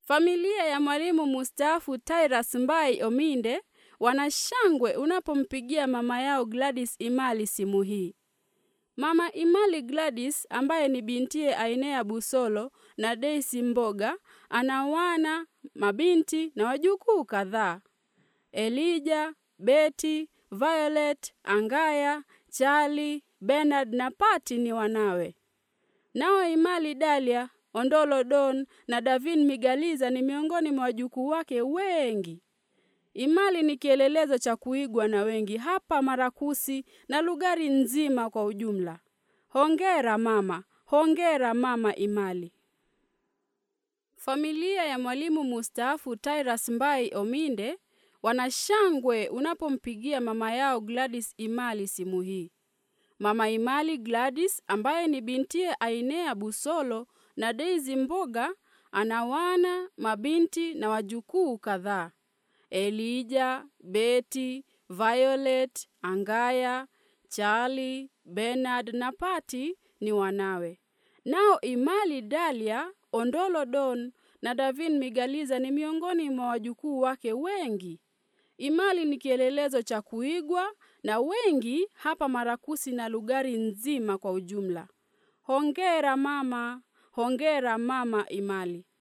Familia ya mwalimu mstaafu Tyrus Mbai Ominde wanashangwe unapompigia mama yao Gladys Imali simu hii. Mama Imali Gladys, ambaye ni bintiye Ainea Busolo na Daisy Mboga, ana wana, mabinti na wajukuu kadhaa. Elijah, Betty, Violet, Angaya, Charlie, Bernard na Patty ni wanawe. Nao Imali Dalia, Ondolo Don na Davin Migaliza ni miongoni mwa wajukuu wake wengi. Imali ni kielelezo cha kuigwa na wengi hapa Marakusi na Lugari nzima kwa ujumla. Hongera mama Imali. Familia ya mwalimu mstaafu Tyrus Mbai Ominde wanashangwe unapompigia mama yao Gladys Imali simu hii. Mama Imali Gladys, ambaye ni bintiye Ainea Busolo na Daisy Mboga, ana wana, mabinti na wajukuu kadhaa. Elijah, Betty, Violet, Angaya, Charlie, Bernard na Patty ni wanawe. Nao Imali Dalia, Ondolo Don na Davin Migaliza ni miongoni mwa wajukuu wake wengi. Imali ni kielelezo cha kuigwa na wengi hapa Marakusi na Lugari nzima kwa ujumla. Hongera mama Imali.